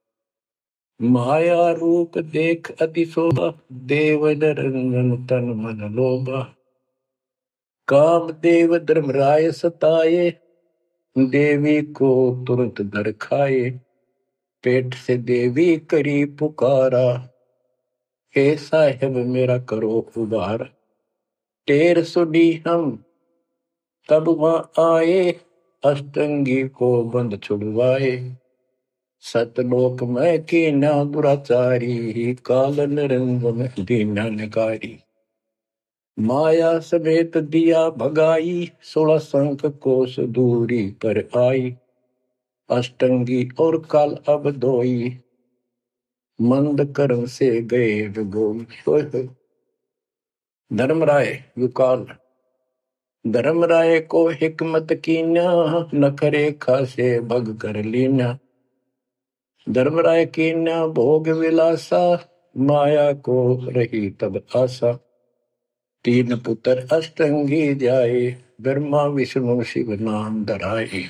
माया रूप देख अति शोभा, देव निरंजन तन मन लोभा। काम देव धर्मराय सताए, देवी को तुरंत दर खाए। पेट से देवी करी पुकारा, हे साहेब मेरा करो उबार। टेर सुनी हम तब वहां आए, अष्टंगी को बंद छुड़वाए। सतलोक में कीना दुराचारी, काल निरंजन दीना निकारी। माया समेत दिया भगाई, सोलह संख कोस दूरी पर आई। अष्टंगी और काल अब दोई, मंद कर्म से गए विगोई। धर्मराय युकाल। धर्मराय को हिकमत कीना, नखरे खासे भग कर लीना। धर्मराय कीना भोग विलासा, माया को रही तब आशा। तीन पुत्र अष्टंगी जाए, ब्रह्मा विष्णु शिव नाम धराए।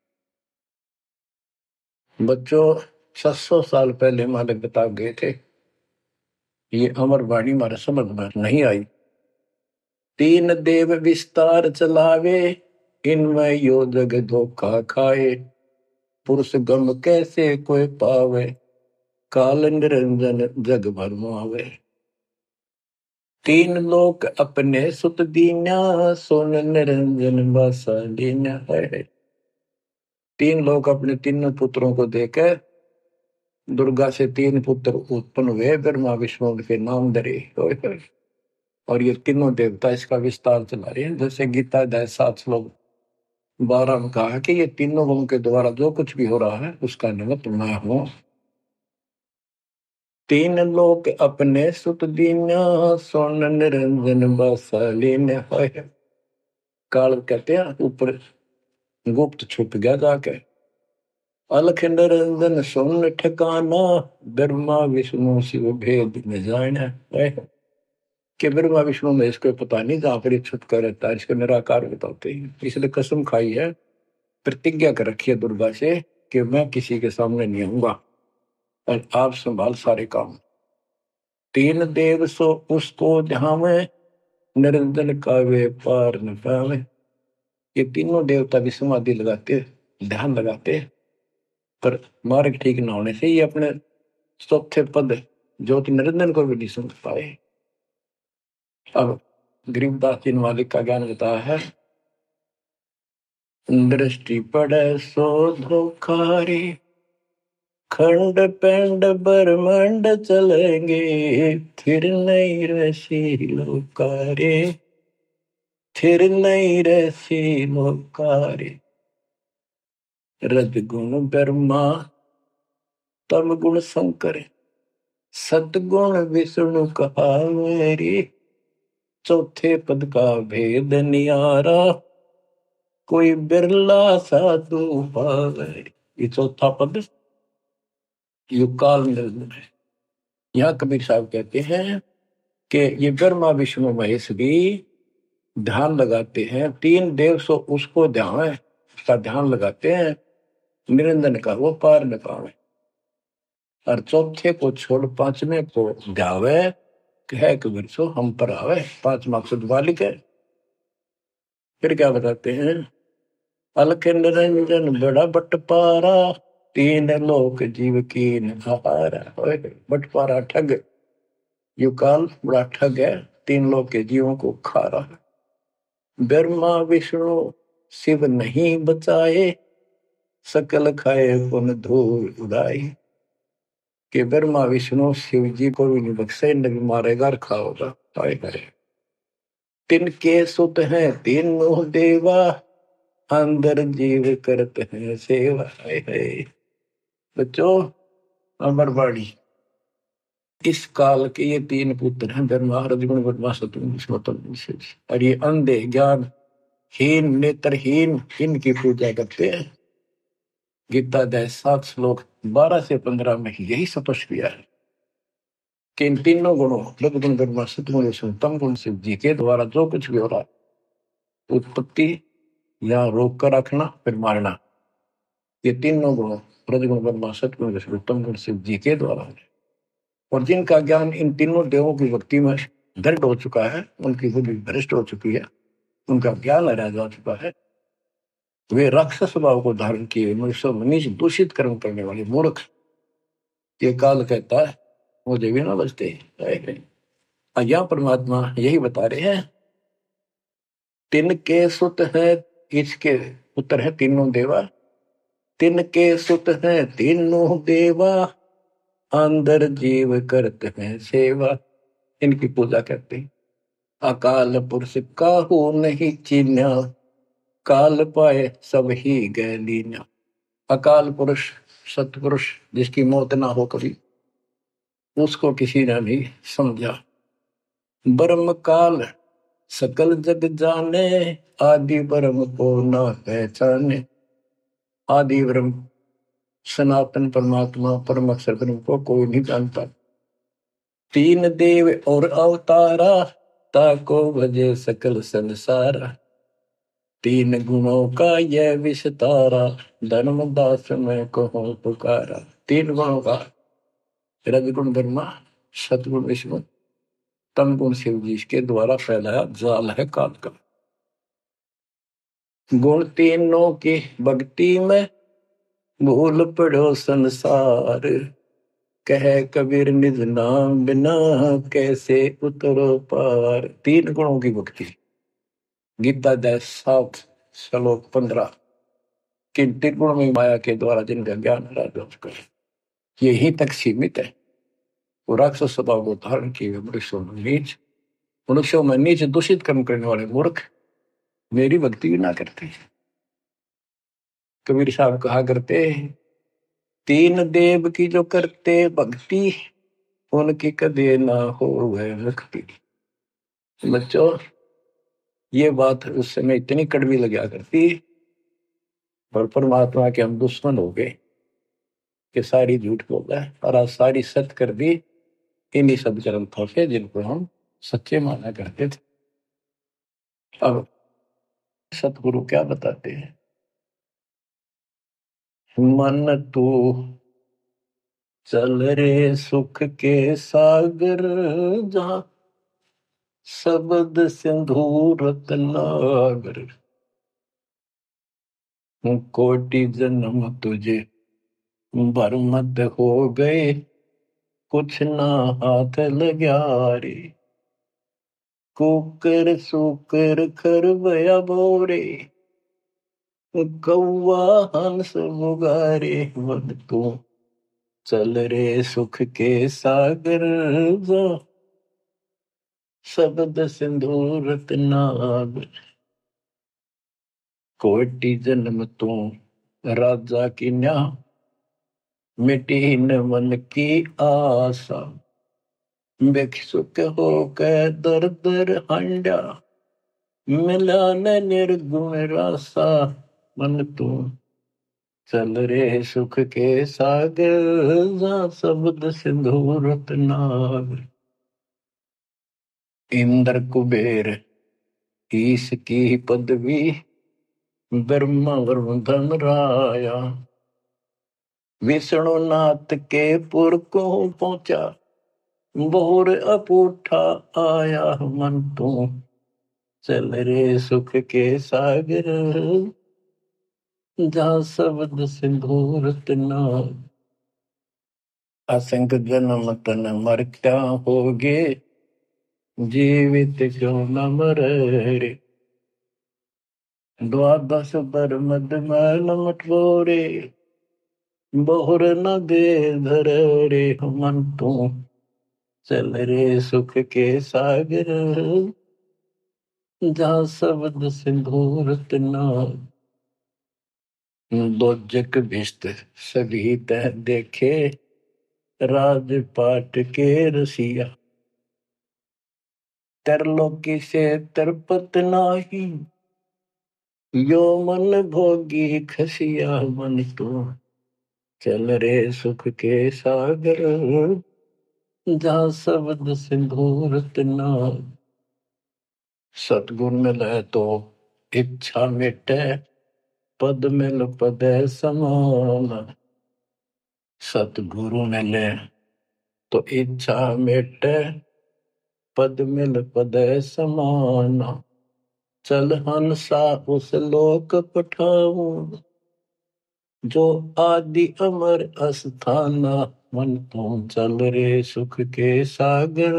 बच्चों सात सौ साल पहले मालिक बता गए थे, ये अमर वाणी हमारे समझ में नहीं आई। तीन देव विस्तार चलावे, इनमें यो जग धोखा खाए। पुरुष गम कैसे कोई पावे, काल निरंजन जग भरमावे। तीन लोक अपने सुत दीना, सोन निरंजन बसा लीना है। तीन लोग अपने तीनों पुत्रों को देकर दुर्गा से तीन पुत्र उत्पन्न हुए, ब्रह्मा विष्णु के नाम धरे। और ये तीनों देवता इसका विस्तार चला रहे हैं। जैसे गीता अध्याय सात श्लोक बारह में कहा कि ये तीनों लोगों के द्वारा जो कुछ भी हो रहा है उसका निमित्त मैं हूं। तीन लोग अपने सुत दीना, सोन निरंजन बसा लीन है। काल कहते हैं ऊपर गुप्त छुप गया जाके। अलख निरंजन सोन ठिकाना, ब्रह्मा विष्णु शिव भेद न जाना है। कि ब्रह्मा विष्णु में इसको पता नहीं, जहां पर छुप कर रहता है इसको निराकार बताते हैं। इसलिए कसम खाई है, प्रतिज्ञा कर रखी है दुर्गा से कि मैं किसी के सामने नहीं आऊंगा और आप संभाल सारे काम। तीन देव सो उसको ध्यावे, निरंजन का वे पार न पावे। ये तीनों देवता भी समाधि लगाते, ध्यान लगाते, पर मार्ग ठीक न होने से ये अपने चौथे पद ज्योति निरंजन को भी नहीं समझ पाए। अब गरीबदास जी मालिक का ज्ञान बताया है। दृष्टि पड़े सो धोखारी, खंड पेंड ब्रह्मांड चलेंगे। फिर नहीं रसी लोकारे, फिर नहीं रसी लोकारे। रजगुण ब्रह्मा, तम गुण शंकर, सतगुण विष्णु कहावेरी। चौथे पद का भेद नियारा, कोई बिरला साधु पावे। ये चौथा पद युगकाल निरंजन है। यहाँ कबीर साहब कहते हैं कि ये ब्रह्मा विष्णु महेश भी ध्यान लगाते हैं। तीन देव सो उसको ध्यान है, उसका ध्यान लगाते हैं, निरंजन का वो पार न पावे। और चौथे को छोड़ पांचवें को ध्यावे, कह कबीर सो हम पर आवे। पांच मकसद वालिक है। फिर क्या बताते हैं, अलख निरंजन बड़ा बटपारा, तीन लोक जीव की नहारा। बटपारा ठग, युकाल बड़ा ठग है, तीन लोक के जीवों को खा रहा है। ब्रह्मा विष्णु शिव नहीं बचाए, सकल खाए पुन धूल उड़ाई। कि ब्रह्मा विष्णु शिव जी को भी नहीं बख्शे, नबी मारेगा और खाओगा। हाय हाय। तिनके सुत हैं तीनों देवा, अंदर जीव करते हैं सेवा। हाय हाय। बच्चों, अमरवाणी, इस काल के ये तीन पुत्र हैं, ब्रह्मा रजगुण ब्रह्मा सतगुण विष्णु विशेष। और ये अंधे ज्ञान हीन नेत्रहीन इनकी पूजा करते हैं। गीता अध्याय सात श्लोक बारह से पंद्रह में यही स्पष्ट किया है कि इन तीनों गुणों रजगुण ब्रह्मा सतगुण विष्णु तम गुण शिव जी के द्वारा जो कुछ भी हो रहा है, उत्पत्ति या रोक कर रखना फिर मारना, ये तीनों गुणों रजगुण ब्रह्मा सतगुण विष्णु तम गुण शिव जी के द्वारा है। और जिनका ज्ञान इन तीनों देवों की भक्ति में दृढ़ हो चुका है, उनकी बुद्धि भ्रष्ट हो चुकी है, उनका ज्ञान हरा जा चुका है, वे राक्षस भाव को धारण किए मनुष्य मनीष दूषित कर्म करने वाले मूर्ख, ये काल कहता है मुझे भी ना बचते। यहाँ परमात्मा यही बता रहे हैं, तिनके सुत है, इसके पुत्र है तीनों देवा, तिनके सुत है तीनों देवा, अंदर जीव करते हैं सेवा। इनकी पूजा करते हैं। अकाल पुरुष काहू नहीं चीन्या, काल पाए सब ही गए लीन्या। अकाल पुरुष सतपुरुष जिसकी मौत ना हो कभी, उसको किसी ने नहीं समझा। ब्रह्म काल सकल जग जाने, आदि ब्रह्म को ना पहचाने। आदि ब्रह्म सनातन परमात्मा परम अक्षर ब्रह्म को कोई नहीं जानता। तीन देव और अवतारा, ताको भजे सकल संसारा। तीन गुणों का यह विस्तारा, धर्मदास में कहो पुकारा। तीन गुणों का रजगुण ब्रह्मा सतगुण विष्णु तम गुण शिव जी के द्वारा फैलाया जाल है काल का। गुण तीनों की भक्ति में भूल पड़ो संसार, कह कबीर निज नाम बिना कैसे उतरो पार। तीन गुणों की भक्ति, गीता अध्याय सात श्लोक पंद्रह। किन तीन गुणों में माया के द्वारा जिनका ज्ञान है यही तक सीमित है। वो राक्षस स्वभाव को धारण किए मनुष्यों में नीच मनुष्यों में नीच दूषित कर्म करने वाले मूर्ख मेरी भक्ति भी ना करते। कबीर साहब कहा करते, तीन देव की जो करते भक्ति, उनकी कदे ना हो वह भक्ति। बच्चों, ये बात उस समय इतनी कड़वी लगा करती, पर परमात्मा के हम दुश्मन हो गए कि सारी झूठ बोल रहा है और आज सारी सत्य कर दी इन्हीं सब ग्रंथों से जिनको हम सच्चे माना करते थे। अब सतगुरु क्या बताते हैं, मन तू चल रे सुख के सागर, जहां शब्द सिंधु रत्नागर। कोटि जन्म तुझे बरमद हो गए, कुछ ना हाथ लग्या रे। कुकर सुकर खरबया बोरे, कौवा हंस मुगारे। मन तू चल रे सुख के सागर, जा शब्द सिंधु रत्नागर। कोटि जन्म तू राजा की न्या, मिटी न मन की आशा। भिक्षुक होकर दर दर हंडा, मिला न निर्गुण रासा। मन तू चल रे सुख के सागर, जा शब्द सिंधु रत्नागर। इंद्र कुबेर ईश की पदवी, ब्रह्मा वरुण धन राया। विष्णुनाथ के पुर को पहुंचा, बोर अपूठा आया। मन तू चल रे सुख के सागर, जहाँ शब्द सिंधु रत्नागर। असंग जन्म तन मरता होगे, जीवित क्यों न मरे रे। द्वादश बर मद मैल मटोरे, बहुर न दे धर रे मन तू, चल रे सुख के सागर, जहाँ शब्द सिंदूर तना, दोजक भिष्ट सभी तह देखे, राजपाट के रसिया, तरलोकी से तरपत नाही, यो मन भोगी खसिया मन तो, चल रे सुख के सागर, जहाँ शब्द सिंदूर तना। सतगुण मिले तो इच्छा मिटे, पद मिल पद समान, सतगुरु मिले तो इच्छा मिटे, पद मिल पद समान, चल हंसा उस लोक पठाऊं, जो आदि अमर अस्थाना, मन तुम चल रे सुख के सागर,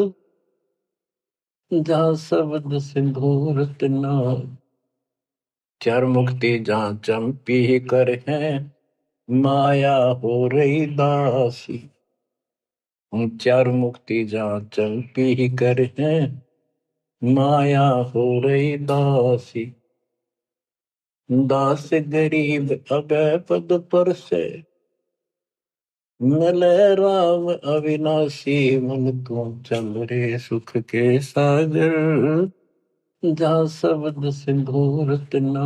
जहाँ शब्द सिंदूर तना। चार मुक्ति जहाँ चंपी कर है, माया हो रही दासी, चार मुक्ति जहाँ चंपी कर है, माया हो रही दासी, दास गरीब अगय पद पर से, मिले राम अविनाशी, मन तुम चल रे सुख के सागर, जहाँ शब्द सिंदूर तना।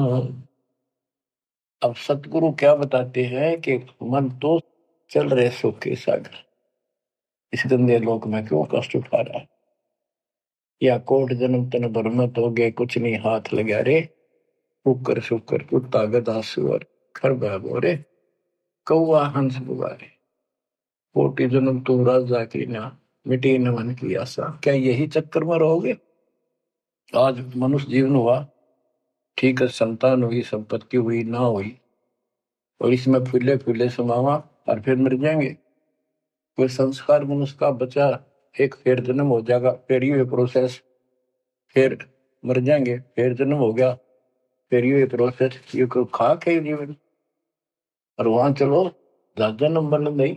अब सतगुरु क्या बताते हैं कि मन तो चल रहे सुख के सागर, इस गंदे लोक में क्यों कष्ट उठा रहा है, या कोट जन्म तन भरमत हो गए, कुछ नहीं हाथ लगा रे, कुकर शुकर कुत्ता गधा सुअर खरबा बोरे, कौआ हंस बुआरे, कोटि जन्म तुम राजा की ना, मिटी न मन की आशा। क्या यही चक्कर में रहोगे? आज मनुष्य जीवन हुआ, ठीक है, संतान हुई, संपत्ति हुई ना हुई, और इसमें फूले फूले समावा और फिर मर जाएंगे। कोई संस्कार मनुष्य का बचा, एक फिर जन्म हो जाएगा, फिर ये प्रोसेस, फिर मर जाएंगे, फिर जन्म हो गया, फिर ये प्रोसेस, ये कोई खाक है जीवन। और वहां चलो ज्यादा नंबर नहीं,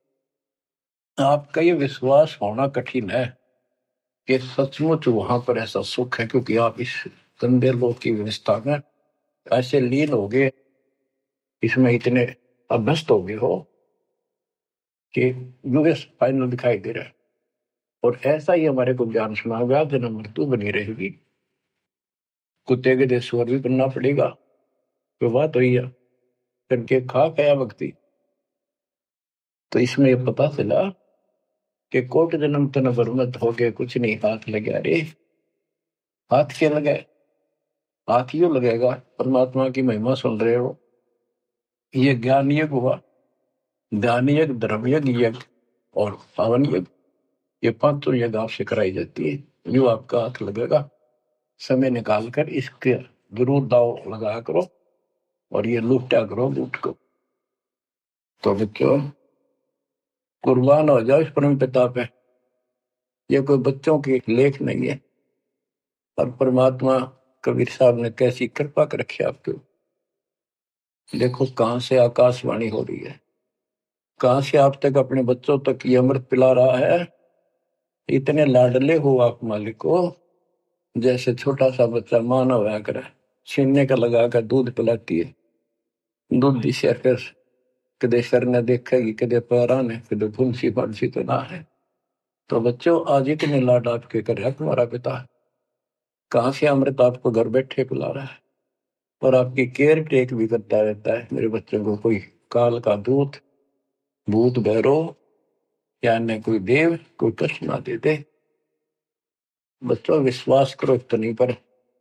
आपका ये विश्वास होना कठिन है कि सचमुच वहां पर ऐसा सुख है, क्योंकि आप इस गंदे लोक की व्यवस्था में ऐसे लीन हो गए, इसमें इतने अभ्यस्त हो गए हो कि यूएस फाइनल दिखाई दे रहा है। और ऐसा ही हमारे को ज्ञान सुना गया, जन्म मृत्यु बनी रहेगी, कुत्ते के देश स्वर भी बनना पड़ेगा, तो बात हुई है, करके खा गया भक्ति। तो इसमें ये पता चला कि कोट जन्म तन बरमत हो गए, कुछ नहीं हाथ लगे रे, हाथ क्या लगे, हाथ यूं लगेगा, परमात्मा की महिमा सुन रहे हो, ये ज्ञान यज्ञ हुआ, ध्यान यज्ञ, धर्म यज्ञ यज्ञ और पावन यज्ञ, ये पांचों यज्ञ आपसे कराई जाती है। जो आपका हाथ लगेगा, समय निकाल कर इसके जरूर दाव लगा करो, और ये लूटा करो लूट को। तो बच्चों कुर्बान हो जाओ इस परम पिता पे, ये कोई बच्चों की लेख नहीं है। और परमात्मा कबीर साहब ने कैसी कृपा कर रखी आपके, देखो कहां से आकाशवाणी हो रही है, कहां से आप तक अपने बच्चों तक ये अमृत पिला रहा है। इतने लाडले हो आप मालिक को, जैसे छोटा सा बच्चा मानव होया करे, छीनने का लगा कर दूध पिलाती है, दूध दी से फिर कदे सर ने देखेगी, कदे पैरा ने, कदे फुंसी फंसी तो ना है। तो बच्चों आज इतने लाड आपके कर रहा तुम्हारा पिता, कहां से अमृत आपको घर बैठे पिला रहा है, और आपकी केयर टेक भी करता रहता है। मेरे बच्चों को कोई काल का दूत, भूत भैरो या अन्य कोई देव कोई कष्ट ना दे दे। बच्चों विश्वास करो इतनी पर,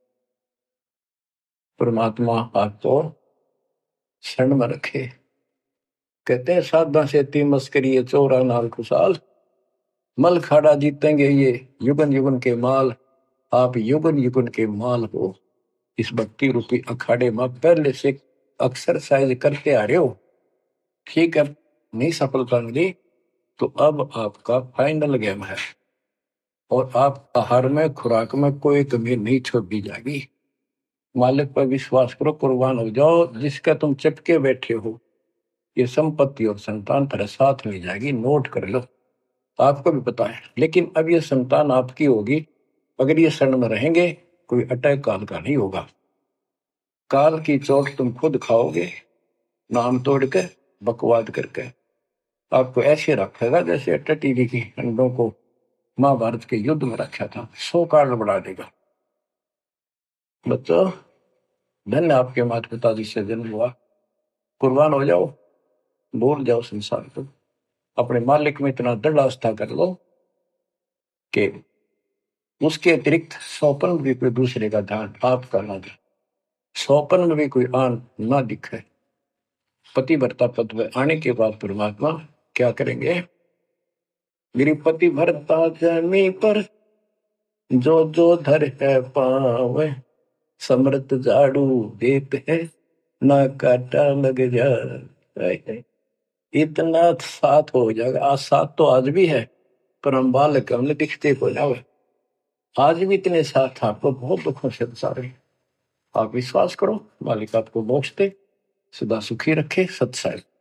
परमात्मा आपको शरण में रखे। कहते हैं साधा से ती मस्करी चोरा नाल खुशाल, मल खाड़ा जीतेंगे ये युगन युगन के माल, आप युगन युगन के माल हो। इस भक्ति रूपी अखाड़े में पहले से एक्सरसाइज करते आ रहे हो, ठीक है, नहीं सफलता मिली तो अब आपका फाइनल गेम है, और आप आहार में खुराक में कोई कमी नहीं छोड़ दी जाएगी। मालिक पर विश्वास करो, कुर्बान हो जाओ। जिसका तुम चिपके बैठे हो, ये संपत्ति और संतान तेरे साथ में जाएगी, नोट कर लो। आपको भी पता है, लेकिन अब ये संतान आपकी होगी अगर ये शरण में रहेंगे। कोई अटैक काल का नहीं होगा। काल की चोट तुम खुद खाओगे, नाम तोड़ के, बकवाद करके। आपको ऐसे रखेगा जैसे टटी जी की अंडों को महाभारत के युद्ध में रखा था, सौ काल बढ़ा देगा। बच्चों, धन्य आपके माता पिता जिससे जन्म हुआ। कुर्बान हो जाओ, भूल जाओ संसार को, अपने मालिक में इतना दृढ़ आस्था कर लो कि उसके अतिरिक्त सौपन में भी कोई दूसरे का ध्यान आपका ना दे, सौपन में भी कोई आन ना दिखे। पतिव्रता पद में आने के बाद परमात्मा क्या करेंगे? गिरिपति भरता जमी पर जो जो धर है पावे, समृत झाड़ू देते हैं ना काटा लग जाए। इतना साथ हो जाएगा। आज साथ तो आज भी है, पर हम बालक हमने दिखते को जावे। आज भी इतने साथ आपको बहुत दुखों से सारे। आप विश्वास करो, मालिक आपको मोक्ष दे, सदा सुखी रखे। सत्संग।